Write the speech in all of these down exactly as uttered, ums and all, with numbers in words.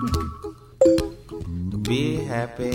Be happy.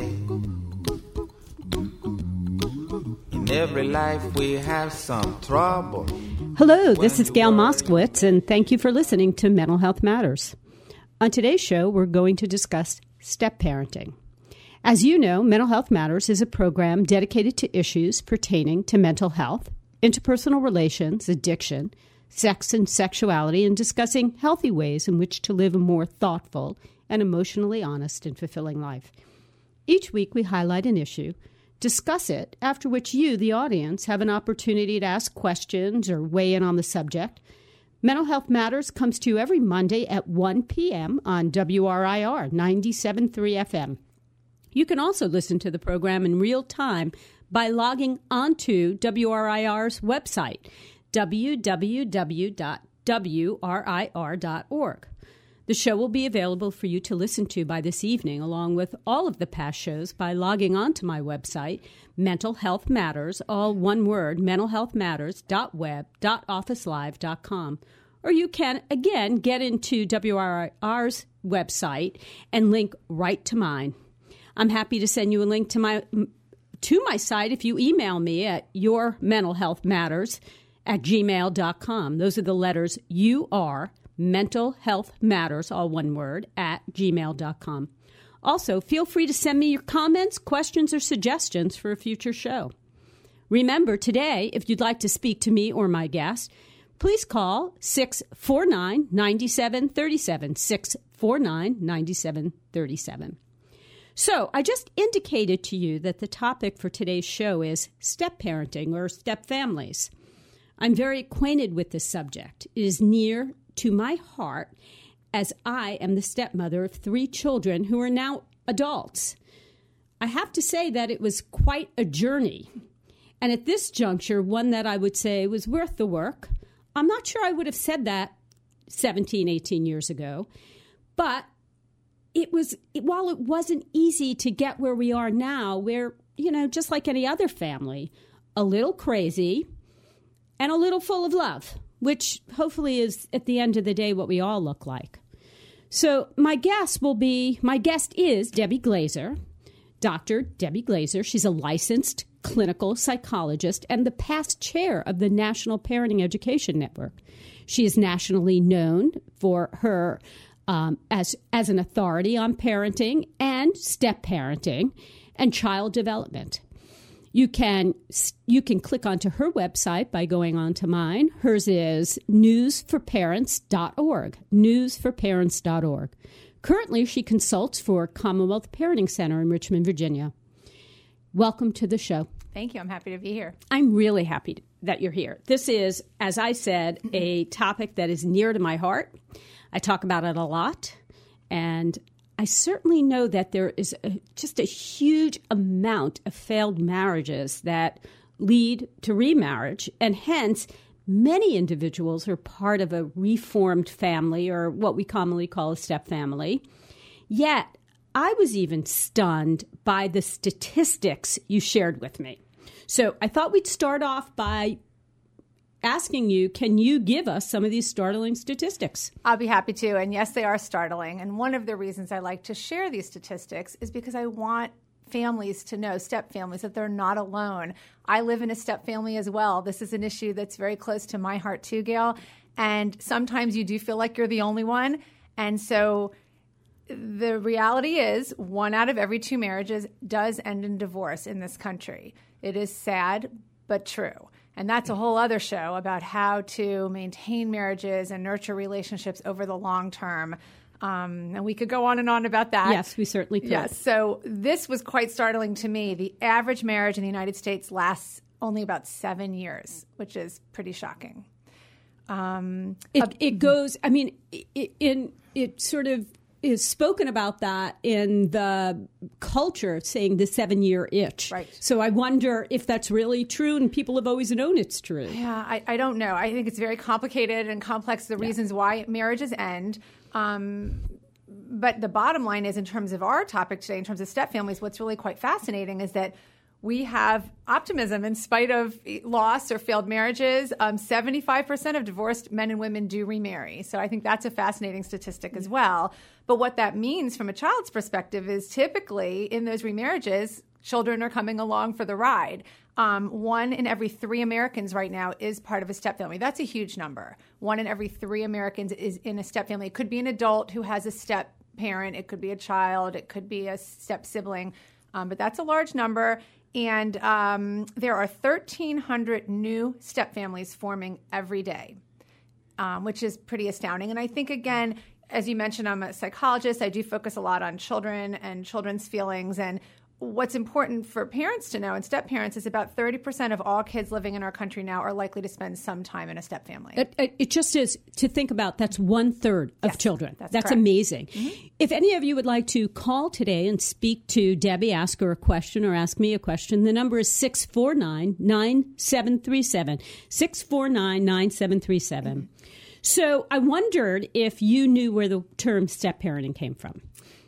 In every life we have some trouble. Hello, this is Gail Moskowitz, and thank you for listening to Mental Health Matters. On today's show, we're going to discuss step-parenting. As you know, Mental Health Matters is a program dedicated to issues pertaining to mental health, interpersonal relations, addiction, sex and sexuality, and discussing healthy ways in which to live a more thoughtful and emotionally honest and fulfilling life. Each week, we highlight an issue, discuss it, after which you, the audience, have an opportunity to ask questions or weigh in on the subject. Mental Health Matters comes to you every Monday at one p.m. on W R I R ninety-seven point three F M. You can also listen to the program in real time by logging onto W R I R's website, w w w dot w r i r dot org. The show will be available for you to listen to by this evening, along with all of the past shows, by logging onto my website, Mental Health Matters, all one word, mental health matters dot web dot office live dot com. Or you can, again, get into W R I R's website and link right to mine. I'm happy to send you a link to my to my site if you email me at yourmentalhealthmatters at gmail dot com. Those are the letters U R, Mental Health Matters, all one word, at gmail dot com. Also, feel free to send me your comments, questions, or suggestions for a future show. Remember, today, if you'd like to speak to me or my guest, please call six four nine, nine seven three seven, six four nine, nine seven three seven. So I just indicated to you that the topic for today's show is step-parenting or step-families. I'm very acquainted with this subject. It is near to my heart as I am the stepmother of three children who are now adults. I have to say that it was quite a journey. And at this juncture, one that I would say was worth the work. I'm not sure I would have said that seventeen, eighteen years ago, but it was, while it wasn't easy to get where we are now, we're, you know, just like any other family, a little crazy and a little full of love, which hopefully is at the end of the day what we all look like. So my guest will be, my guest is Debbie Glazer, Doctor Debbie Glazer. She's a licensed clinical psychologist and the past chair of the National Parenting Education Network. She is nationally known for her um, as as an authority on parenting and step-parenting and child development. You can you can click onto her website by going onto mine. Hers is news for parents dot org, news for parents dot org. Currently, she consults for Commonwealth Parenting Center in Richmond, Virginia. Welcome to the show. Thank you. I'm happy to be here. I'm really happy that you're here. This is, as I said, a topic that is near to my heart. I talk about it a lot, and I certainly know that there is a, just a huge amount of failed marriages that lead to remarriage, and hence many individuals are part of a reformed family, or what we commonly call a step-family. Yet, I was even stunned by the statistics you shared with me. So I thought we'd start off by asking you, can you give us some of these startling statistics? I'll be happy to. And yes, they are startling. And one of the reasons I like to share these statistics is because I want families to know, step families, that they're not alone. I live in a step family as well. This is an issue that's very close to my heart too, Gail. And sometimes you do feel like you're the only one. And so the reality is one out of every two marriages does end in divorce in this country. It is sad, but true. And that's a whole other show about how to maintain marriages and nurture relationships over the long term. Um, and we could go on and on about that. Yes, we certainly could. Yes. So this was quite startling to me. The average marriage in the United States lasts only about seven years, which is pretty shocking. Um, it, uh, it goes, I mean, it, in it sort of is spoken about that in the culture, saying the seven-year itch. Right. So I wonder if that's really true, and people have always known it's true. Yeah, I, I don't know. I think it's very complicated and complex, the yeah. reasons why marriages end. Um, but the bottom line is, in terms of our topic today, in terms of step families, what's really quite fascinating is that we have optimism in spite of loss or failed marriages. Um, seventy-five percent of divorced men and women do remarry. So I think that's a fascinating statistic as well. But what that means from a child's perspective is typically in those remarriages, children are coming along for the ride. Um, one in every three Americans right now is part of a step family. That's a huge number. One in every three Americans is in a step family. It could be an adult who has a step parent. It could be a child. It could be a step sibling. Um, but that's a large number. And um, there are thirteen hundred new step families forming every day, um, which is pretty astounding. And I think, again, as you mentioned, I'm a psychologist. I do focus a lot on children and children's feelings. And what's important for parents to know, and step parents, is about thirty percent of all kids living in our country now are likely to spend some time in a step family. It, it, it just is to think about. That's one third of yes, children. That's, that's correct. amazing. Mm-hmm. If any of you would like to call today and speak to Debbie, ask her a question or ask me a question, the number is six four nine, nine seven three seven, six four nine, nine seven three seven. Mm-hmm. So I wondered if you knew where the term step parenting came from.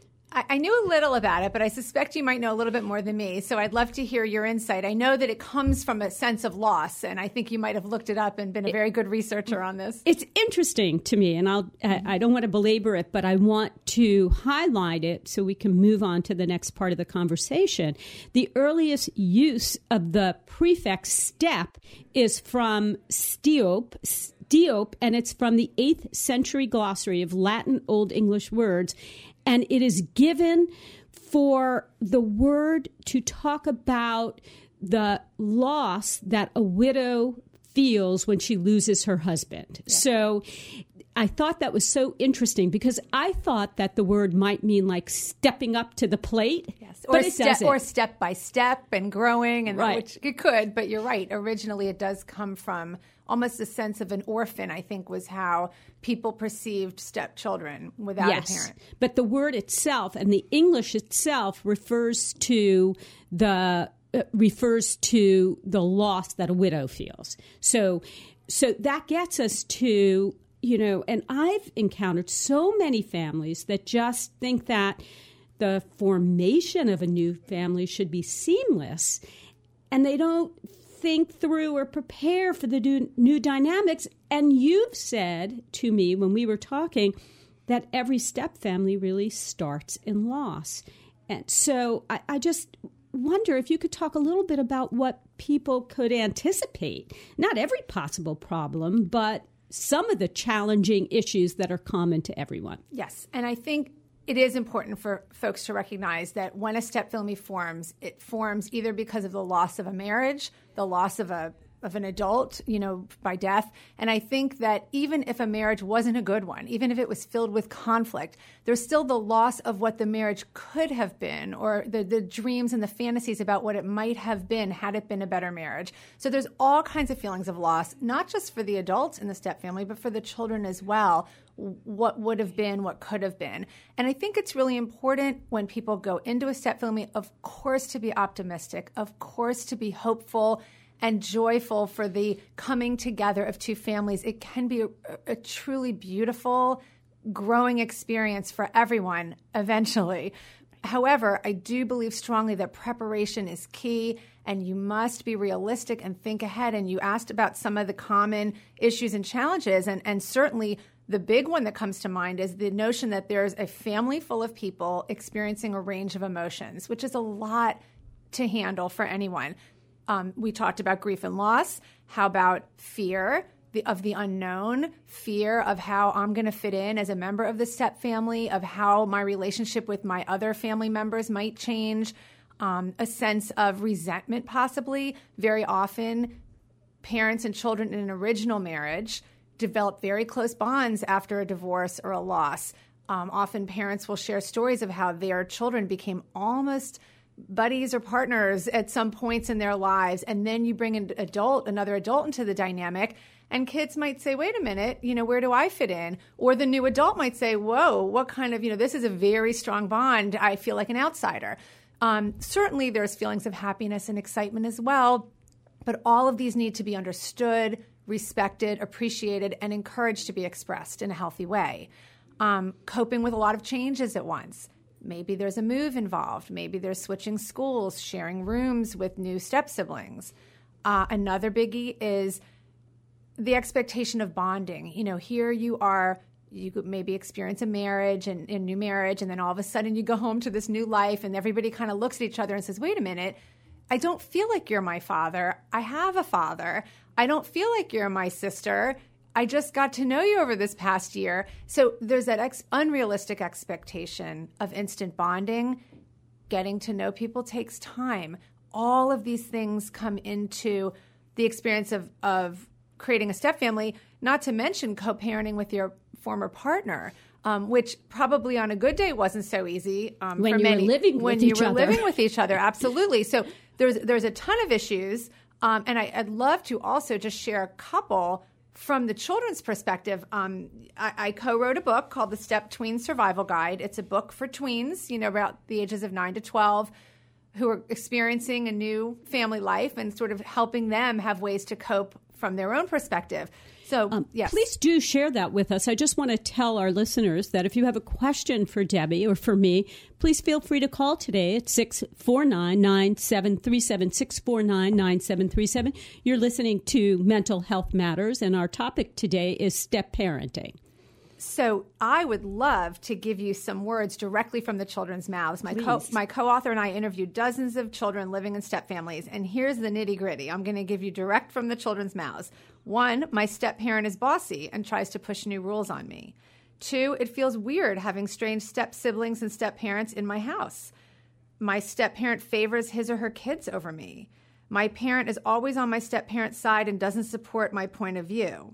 I knew a little about it, but I suspect you might know a little bit more than me. So I'd love to hear your insight. I know that it comes from a sense of loss, and I think you might have looked it up and been a very good researcher on this. It's interesting to me, and I'll, I don't want to belabor it, but I want to highlight it so we can move on to the next part of the conversation. The earliest use of the prefix step is from Steope, Steope, and it's from the eighth century glossary of Latin Old English words. And it is given for the word to talk about the loss that a widow feels when she loses her husband. Yeah. So I thought that was so interesting because I thought that the word might mean like stepping up to the plate. Yes, or, or, it step, doesn't. or step by step and growing, and right. which it could, but you're right. Originally, it does come from almost a sense of an orphan, I think, was how people perceived stepchildren without yes. a parent. But the word itself and the English itself refers to the uh, refers to the loss that a widow feels. So, so that gets us to, you know, and I've encountered so many families that just think that the formation of a new family should be seamless, and they don't think through or prepare for the new, new dynamics. And you've said to me when we were talking that every step family really starts in loss. And so I, I just wonder if you could talk a little bit about what people could anticipate. Not every possible problem, but some of the challenging issues that are common to everyone. Yes. And I think it is important for folks to recognize that when a step family forms, it forms either because of the loss of a marriage, the loss of a of an adult, you know, by death. And I think that even if a marriage wasn't a good one, even if it was filled with conflict, there's still the loss of what the marriage could have been, or the, the dreams and the fantasies about what it might have been had it been a better marriage. So there's all kinds of feelings of loss, not just for the adults in the step family, but for the children as well. What would have been, what could have been. And I think it's really important when people go into a step family, of course, to be optimistic, of course, to be hopeful and joyful for the coming together of two families. It can be a, a truly beautiful, growing experience for everyone eventually. However, I do believe strongly that preparation is key, and you must be realistic and think ahead. And you asked about some of the common issues and challenges, and, and certainly the big one that comes to mind is the notion that there's a family full of people experiencing a range of emotions, which is a lot to handle for anyone. Um, we talked about grief and loss. How about fear the, of the unknown, fear of how I'm going to fit in as a member of the step family, of how my relationship with my other family members might change, um, a sense of resentment possibly. Very often, parents and children in an original marriage develop very close bonds after a divorce or a loss. Um, often parents will share stories of how their children became almost buddies or partners at some points in their lives. And then you bring an adult, another adult into the dynamic, and kids might say, wait a minute, you know, where do I fit in? Or the new adult might say, whoa, what kind of, you know, this is a very strong bond. I feel like an outsider. Um, certainly there's feelings of happiness and excitement as well, but all of these need to be understood, respected, appreciated, and encouraged to be expressed in a healthy way. Um, coping with a lot of changes at once. Maybe there's a move involved. Maybe there's switching schools, sharing rooms with new step-siblings. Uh, another biggie is the expectation of bonding. You know, here you are, you could maybe experience a marriage and a new marriage, and then all of a sudden you go home to this new life, and everybody kind of looks at each other and says, wait a minute, I don't feel like you're my father. I have a father. I don't feel like you're my sister. I just got to know you over this past year. So there's that ex- unrealistic expectation of instant bonding. Getting to know people takes time. All of these things come into the experience of, of creating a stepfamily, not to mention co-parenting with your former partner, um, which probably on a good day wasn't so easy. Um, when for you many, were living when with you each were other. living with each other, absolutely. So there's there's a ton of issues, um, and I, I'd love to also just share a couple from the children's perspective. Um, I, I co-wrote a book called The Step Tween Survival Guide. It's a book for tweens, you know, about the ages of nine to twelve, who are experiencing a new family life and sort of helping them have ways to cope from their own perspective. So, um, yes. Please do share that with us. I just want to tell our listeners that if you have a question for Debbie or for me, please feel free to call today at six four nine, nine seven three seven, six four nine, nine seven three seven. You're listening to Mental Health Matters, and our topic today is step parenting. So I would love to give you some words directly from the children's mouths. My co- my co-author and I interviewed dozens of children living in step families, and here's the nitty-gritty. I'm going to give you direct from the children's mouths. One, my step-parent is bossy and tries to push new rules on me. Two, it feels weird having strange step-siblings and step-parents in my house. My step-parent favors his or her kids over me. My parent is always on my step-parent's side and doesn't support my point of view.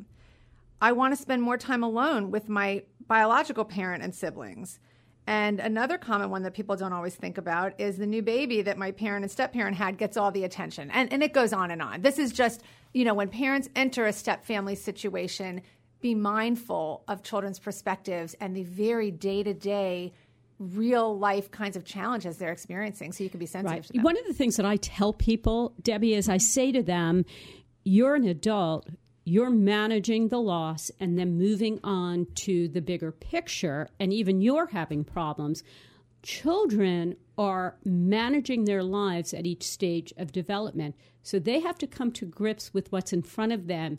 I want to spend more time alone with my biological parent and siblings. And another common one that people don't always think about is the new baby that my parent and step-parent had gets all the attention. And, and it goes on and on. This is just, you know, when parents enter a step-family situation, be mindful of children's perspectives and the very day-to-day, real-life kinds of challenges they're experiencing, so you can be sensitive Right. to them. One of the things that I tell people, Debbie, is I say to them, you're an adult. You're managing the loss and then moving on to the bigger picture, and even you're having problems. Children are managing their lives at each stage of development, so they have to come to grips with what's in front of them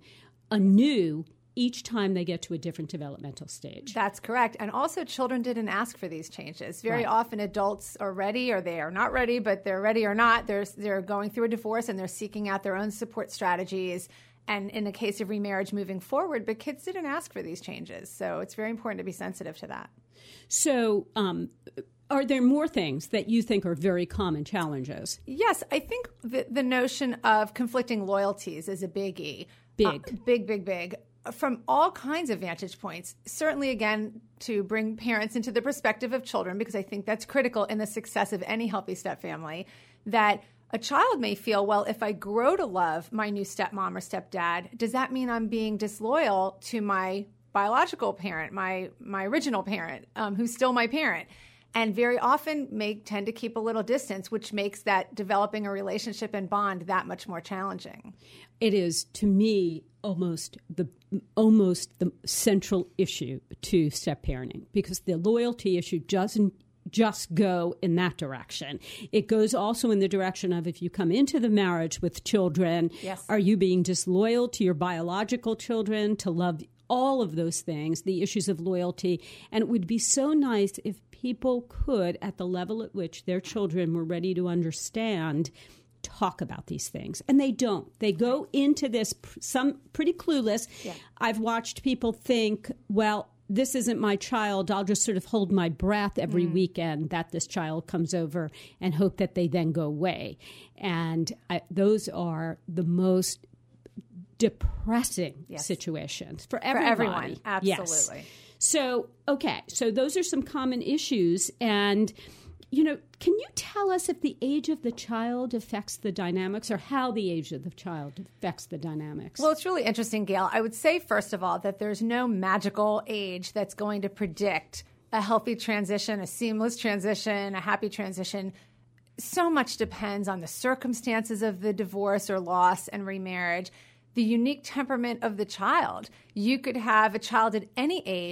anew each time they get to a different developmental stage. That's correct. And also, children didn't ask for these changes. Very Right. often adults are ready or they are not ready, but they're ready or not. They're, they're going through a divorce and they're seeking out their own support strategies. And in the case of remarriage, moving forward, but kids didn't ask for these changes. So it's very important to be sensitive to that. So um, are there more things that you think are very common challenges? Yes, I think the, the notion of conflicting loyalties is a biggie. Big. Uh, big, big, big. From all kinds of vantage points. Certainly, again, to bring parents into the perspective of children, because I think that's critical in the success of any healthy step family, that a child may feel, well, if I grow to love my new stepmom or stepdad, does that mean I'm being disloyal to my biological parent, my my original parent, um, who's still my parent? And very often may tend to keep a little distance, which makes that developing a relationship and bond that much more challenging. It is, to me, almost the almost the central issue to step parenting, because the loyalty issue doesn't just go in that direction. It goes also in the direction of, if you come into the marriage with children, yes. Are you being disloyal to your biological children, to love all of those things, the issues of loyalty? And it would be so nice if people could, at the level at which their children were ready to understand, talk about these things. And they don't. They go into this pr- some pretty clueless. Yeah. I've watched people think, well, this isn't my child. I'll just sort of hold my breath every mm. weekend that this child comes over and hope that they then go away. And I, those are the most depressing yes. situations for everybody. For everyone, absolutely. Yes. So, okay, so those are some common issues. And, you know, can you tell us if the age of the child affects the dynamics, or how the age of the child affects the dynamics? Well, it's really interesting, Gail. I would say, first of all, that there's no magical age that's going to predict a healthy transition, a seamless transition, a happy transition. So much depends on the circumstances of the divorce or loss and remarriage, the unique temperament of the child. You could have a child at any age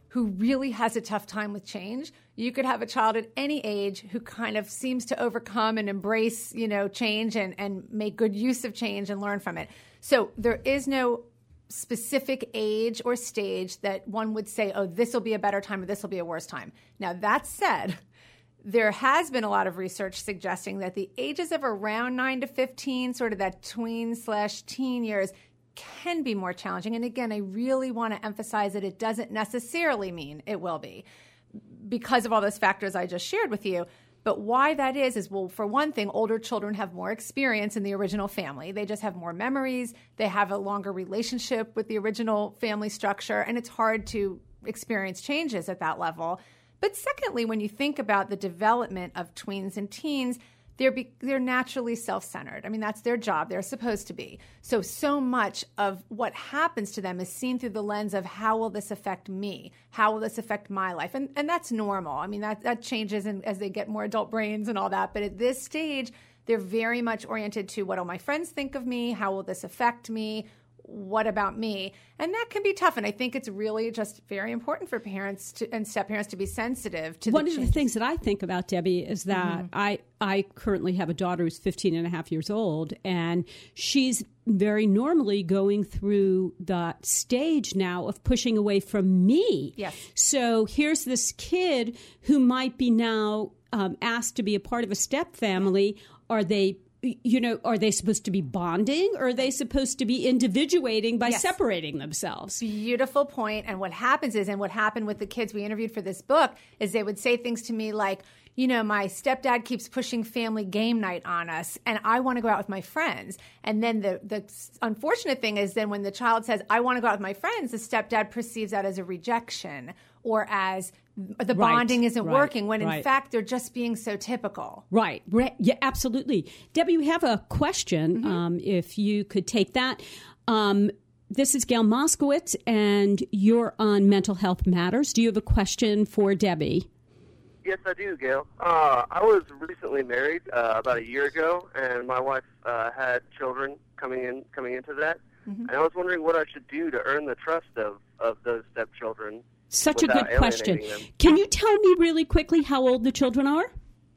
who really has a tough time with change. You could have a child at any age who kind of seems to overcome and embrace, you know, change and, and make good use of change and learn from it. So there is no specific age or stage that one would say, oh, this will be a better time or this will be a worse time. Now, that said, there has been a lot of research suggesting that the ages of around nine to fifteen, sort of that tween slash teen years, can be more challenging. And again, I really want to emphasize that it doesn't necessarily mean it will be because of all those factors I just shared with you. But why that is, is, well, for one thing, older children have more experience in the original family. They just have more memories. They have a longer relationship with the original family structure, and it's hard to experience changes at that level. But secondly, when you think about the development of tweens and teens, they're be, they're naturally self-centered. I mean, that's their job. They're supposed to be. So, so much of what happens to them is seen through the lens of how will this affect me? How will this affect my life? And and that's normal. I mean, that, that changes in, as they get more adult brains and all that. But at this stage, they're very much oriented to what will my friends think of me? How will this affect me? What about me? And that can be tough. And I think it's really just very important for parents to, and step-parents to be sensitive to One the of changes. the things that I think about, Debbie, is that Mm-hmm. I, I currently have a daughter who's fifteen and a half years old, and she's very normally going through the stage now of pushing away from me. Yes. So here's this kid who might be now um, asked to be a part of a step family. Are they You know, are they supposed to be bonding, or are they supposed to be individuating by Yes. separating themselves? Beautiful point. And what happens is, and what happened with the kids we interviewed for this book, is they would say things to me like, you know, my stepdad keeps pushing family game night on us, and I want to go out with my friends. And then the, the unfortunate thing is then when the child says, I want to go out with my friends, the stepdad perceives that as a rejection or as the Right, bonding isn't right, working, when in right. fact they're just being so typical. Right. Right. Yeah, absolutely. Debbie, we have a question. Mm-hmm. Um, if you could take that. Um, this is Gail Moskowitz, and you're on Mental Health Matters. Do you have a question for Debbie? Yes, I do, Gail. Uh, I was recently married uh, about a year ago, and my wife uh, had children coming in coming into that. Mm-hmm. And I was wondering what I should do to earn the trust of, of those stepchildren. Such a good without question. alienating them. Can you tell me really quickly how old the children are?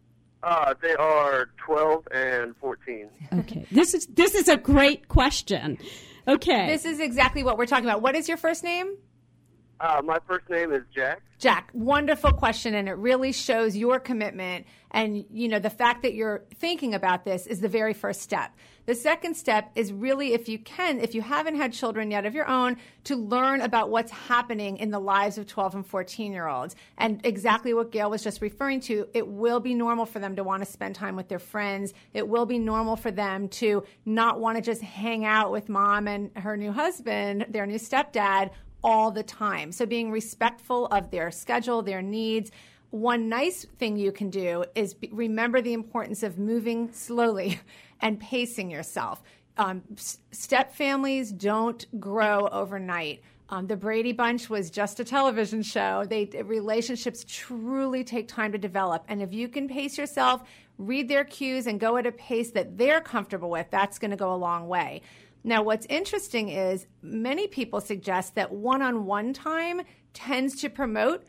Uh, they are twelve and fourteen. Okay. This is this is a great question. Okay. This is exactly what we're talking about. What is your first name? Uh, my first name is Jack. Jack, wonderful question, and it really shows your commitment. And, you know, the fact that you're thinking about this is the very first step. The second step is really, if you can, if you haven't had children yet of your own, to learn about what's happening in the lives of twelve and fourteen-year-olds. And exactly what Gail was just referring to, it will be normal for them to want to spend time with their friends. It will be normal for them to not want to just hang out with mom and her new husband, their new stepdad, all the time. So being respectful of their schedule, their needs. One nice thing you can do is be, remember the importance of moving slowly and pacing yourself. Um, s- step families don't grow overnight. Um, the Brady Bunch was just a television show. They relationships truly take time to develop. And if you can pace yourself, read their cues, and go at a pace that they're comfortable with, that's going to go a long way. Now, what's interesting is many people suggest that one-on-one time tends to promote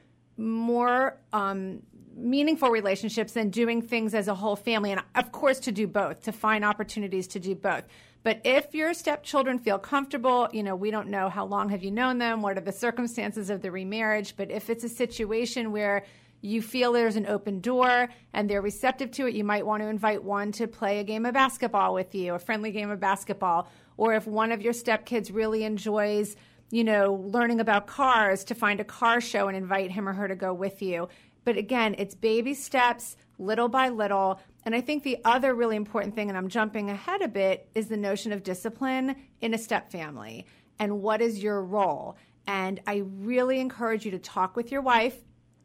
more um, meaningful relationships than doing things as a whole family. And, of course, to do both, to find opportunities to do both. But if your stepchildren feel comfortable, you know, we don't know how long have you known them, what are the circumstances of the remarriage, but if it's a situation where you feel there's an open door and they're receptive to it, you might want to invite one to play a game of basketball with you, a friendly game of basketball. Or if one of your stepkids really enjoys, you know, learning about cars, to find a car show and invite him or her to go with you. But again, it's baby steps, little by little. And I think the other really important thing, and I'm jumping ahead a bit, is the notion of discipline in a step family. And what is your role? And I really encourage you to talk with your wife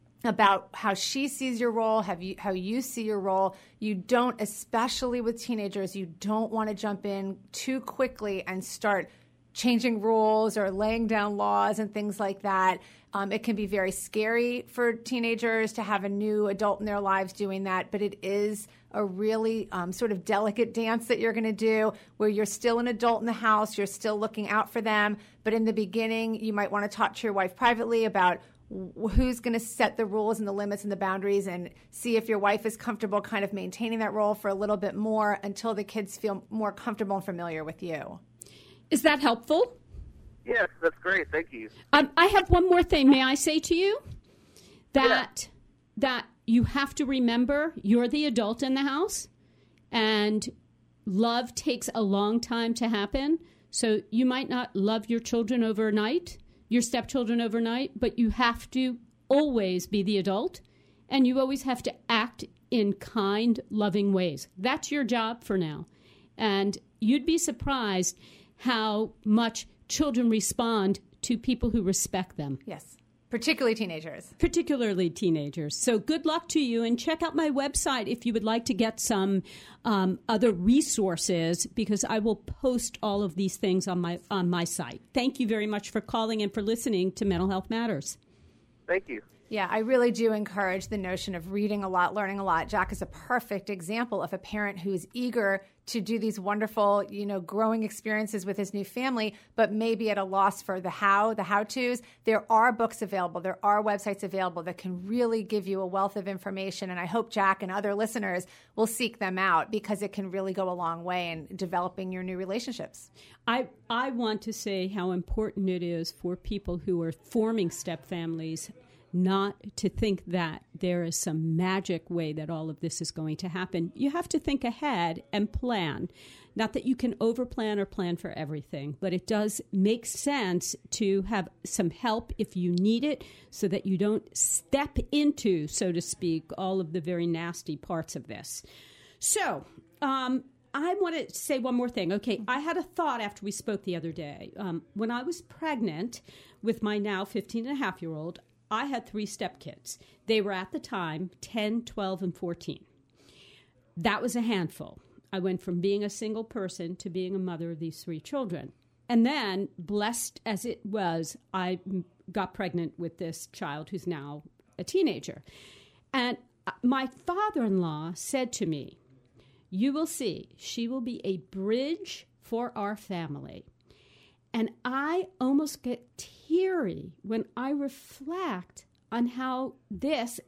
about how she sees your role, have you, how you see your role. You don't, especially with teenagers, you don't want to jump in too quickly and start changing rules or laying down laws and things like that. Um, it can be very scary for teenagers to have a new adult in their lives doing that, but it is a really um, sort of delicate dance that you're going to do where you're still an adult in the house, you're still looking out for them, but in the beginning, you might want to talk to your wife privately about who's going to set the rules and the limits and the boundaries, and see if your wife is comfortable kind of maintaining that role for a little bit more until the kids feel more comfortable and familiar with you. Is that helpful? Yes, that's great. Thank you. Um, I have one more thing. May I say to you that yeah. that you have to remember you're the adult in the house, and love takes a long time to happen. So you might not love your children overnight, your stepchildren overnight, but you have to always be the adult, and you always have to act in kind, loving ways. That's your job for now. And you'd be surprised how much children respond to people who respect them. Yes, particularly teenagers. Particularly teenagers. So good luck to you, and check out my website if you would like to get some um, other resources, because I will post all of these things on my on my site. Thank you very much for calling and for listening to Mental Health Matters. Thank you. Yeah, I really do encourage the notion of reading a lot, learning a lot. Jack is a perfect example of a parent who is eager to do these wonderful, you know, growing experiences with his new family, but maybe at a loss for the how, the how-tos. There are books available. There are websites available that can really give you a wealth of information. And I hope Jack and other listeners will seek them out, because it can really go a long way in developing your new relationships. I, I want to say how important it is for people who are forming step families not to think that there is some magic way that all of this is going to happen. You have to think ahead and plan. Not that you can overplan or plan for everything, but it does make sense to have some help if you need it, so that you don't step into, so to speak, all of the very nasty parts of this. So, um, I want to say one more thing. Okay, I had a thought after we spoke the other day. Um, when I was pregnant with my now fifteen and a half year old, I had three stepkids. They were at the time ten, twelve, and fourteen. That was a handful. I went from being a single person to being a mother of these three children. And then, blessed as it was, I got pregnant with this child who's now a teenager. And my father-in-law said to me, "You will see, she will be a bridge for our family." And I almost get teary when I reflect on how this,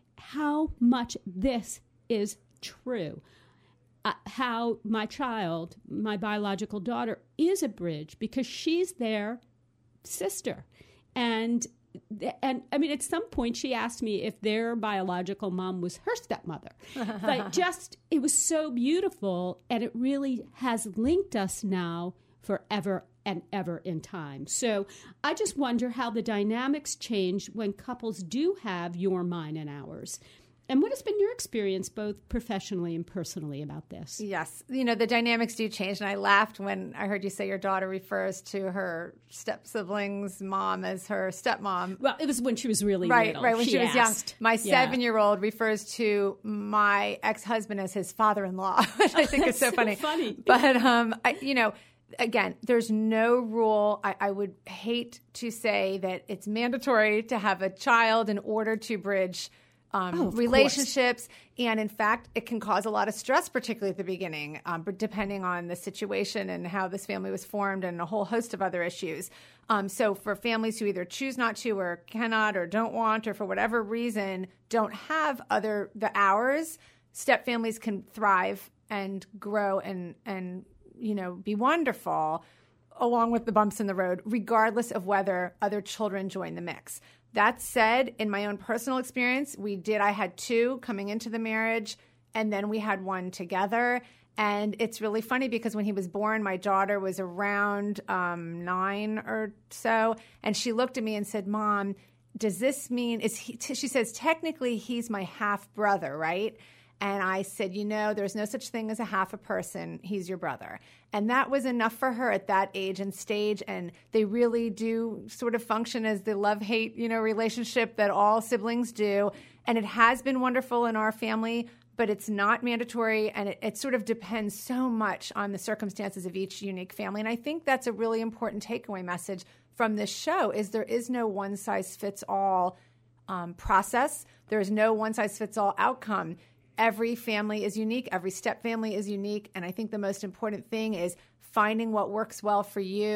how much this is true. Uh, how my child, my biological daughter, is a bridge, because she's their sister. And, and I mean, at some point she asked me if their biological mom was her stepmother. But just, it was so beautiful, and it really has linked us now forever and ever in time. So I just wonder how the dynamics change when couples do have your, mine, and ours. And what has been your experience both professionally and personally about this? Yes. You know, the dynamics do change. And I laughed when I heard you say your daughter refers to her step-sibling's mom as her stepmom. Well, it was when she was really right, little. Right, when she, she was young. My yeah. seven-year-old refers to my ex-husband as his father-in-law, which I think oh, is so, so funny. funny. But, um, I, you know, again, there's no rule. I, I would hate to say that it's mandatory to have a child in order to bridge um, oh, relationships. Course. And in fact, it can cause a lot of stress, particularly at the beginning, um, but depending on the situation and how this family was formed and a whole host of other issues. Um, so for families who either choose not to or cannot or don't want or for whatever reason don't have other the hours, step families can thrive and grow and and you know, be wonderful, along with the bumps in the road, regardless of whether other children join the mix. That said, in my own personal experience, we did, I had two coming into the marriage, and then we had one together. And it's really funny because when he was born, my daughter was around um, nine or so, and she looked at me and said, "Mom, does this mean, is he, t-? She says, technically he's my half brother, right?" And I said, you know, there's no such thing as a half a person. He's your brother. And that was enough for her at that age and stage. And they really do sort of function as the love-hate, you know, relationship that all siblings do. And it has been wonderful in our family, but it's not mandatory. And it, it sort of depends so much on the circumstances of each unique family. And I think that's a really important takeaway message from this show is there is no one-size-fits-all um, process. There is no one-size-fits-all outcome. Every family is unique. Every step family is unique. And I think the most important thing is finding what works well for you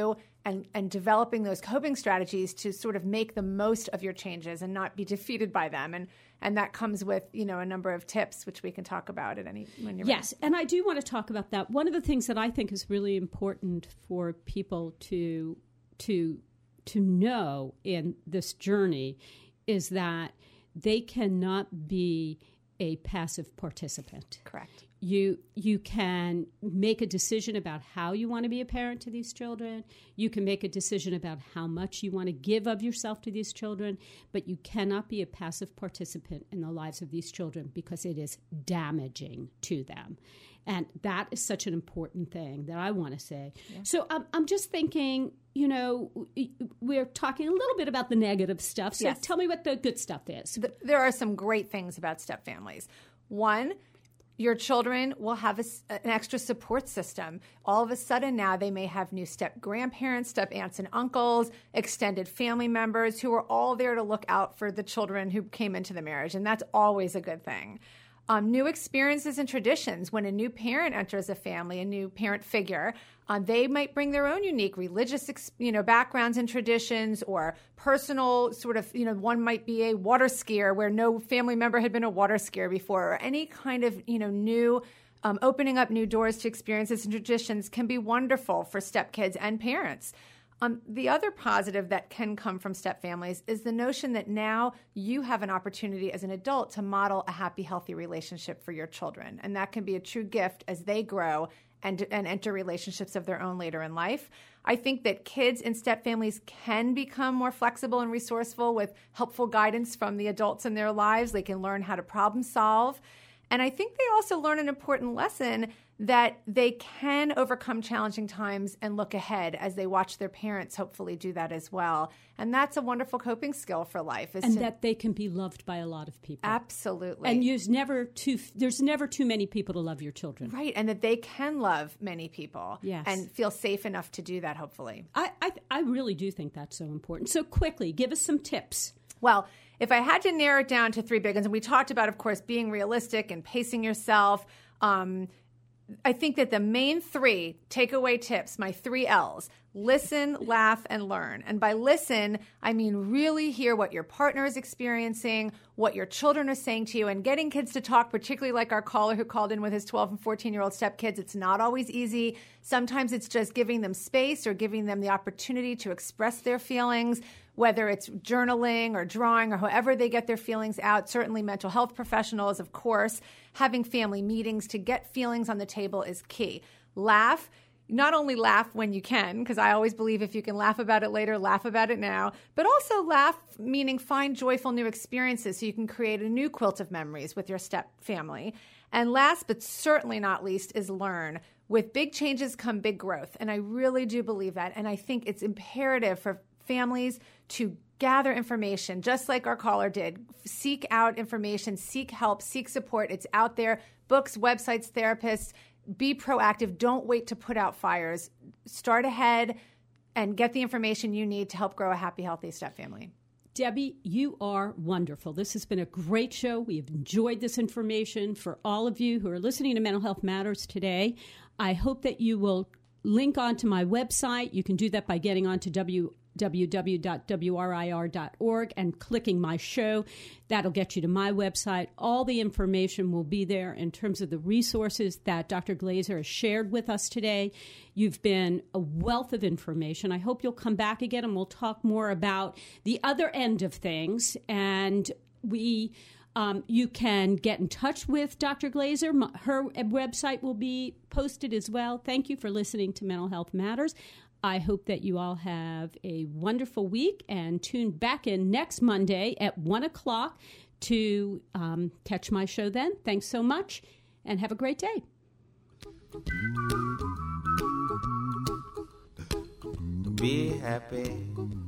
and, and developing those coping strategies to sort of make the most of your changes and not be defeated by them. And and that comes with, you know, a number of tips, which we can talk about at any when you're Yes, ready. and I do want to talk about that. One of the things that I think is really important for people to to to know in this journey is that they cannot be a passive participant. Correct. You you can make a decision about how you want to be a parent to these children. You can make a decision about how much you want to give of yourself to these children, but you cannot be a passive participant in the lives of these children because it is damaging to them. And that is such an important thing that I want to say. Yeah. So um, I'm just thinking, you know, we're talking a little bit about the negative stuff. So yes. Tell me what the good stuff is. There are some great things about step families. One, your children will have a, an extra support system. All of a sudden now they may have new step grandparents, step aunts and uncles, extended family members who are all there to look out for the children who came into the marriage. And that's always a good thing. Um, new experiences and traditions. When a new parent enters a family, a new parent figure, um, they might bring their own unique religious, ex- you know, backgrounds and traditions, or personal sort of, you know, one might be a water skier where no family member had been a water skier before, or any kind of, you know, new, um, opening up new doors to experiences and traditions can be wonderful for stepkids and parents. Um, the other positive that can come from step families is the notion that now you have an opportunity as an adult to model a happy, healthy relationship for your children. And that can be a true gift as they grow and, and enter relationships of their own later in life. I think that kids in step families can become more flexible and resourceful with helpful guidance from the adults in their lives. They can learn how to problem solve. And I think they also learn an important lesson that they can overcome challenging times and look ahead as they watch their parents hopefully do that as well. And that's a wonderful coping skill for life. And to, that they can be loved by a lot of people. Absolutely. And there's never too, there's never too many people to love your children. Right, and that they can love many people. Yes. And feel safe enough to do that, hopefully. I, I, I really do think that's so important. So quickly, give us some tips. Well, if I had to narrow it down to three big ones, and we talked about, of course, being realistic and pacing yourself, um, I think that the main three takeaway tips, my three L's, listen, laugh, and learn. And by listen, I mean really hear what your partner is experiencing, what your children are saying to you, and getting kids to talk, particularly like our caller who called in with his twelve and fourteen-year-old stepkids. It's not always easy. Sometimes it's just giving them space or giving them the opportunity to express their feelings, whether it's journaling or drawing or however they get their feelings out. Certainly mental health professionals, of course, having family meetings to get feelings on the table is key. Laugh. Not only laugh when you can, because I always believe if you can laugh about it later, laugh about it now, but also laugh, meaning find joyful new experiences so you can create a new quilt of memories with your step family. And last, but certainly not least, is learn. With big changes come big growth. And I really do believe that. And I think it's imperative for families to gather information, just like our caller did. Seek out information, seek help, seek support. It's out there. Books, websites, therapists. Be proactive. Don't wait to put out fires. Start ahead and get the information you need to help grow a happy, healthy step family. Debbie, you are wonderful. This has been a great show. We have enjoyed this information. For all of you who are listening to Mental Health Matters today, I hope that you will link onto my website. You can do that by getting onto w w w dot w r i r dot org and clicking my show. That'll get you to my website. All the information will be there in terms of the resources that Doctor Glaser has shared with us today. You've been a wealth of information. I hope you'll come back again and we'll talk more about the other end of things. And we... Um, you can get in touch with Doctor Glaser. Her website will be posted as well. Thank you for listening to Mental Health Matters. I hope that you all have a wonderful week and tune back in next Monday at one o'clock to um, catch my show then. Thanks so much and have a great day. Be happy.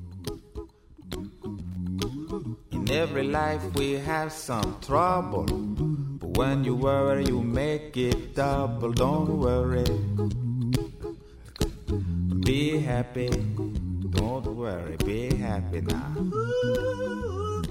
In every life we have some trouble, but when you worry you make it double. Don't worry, be happy. Don't worry, be happy now.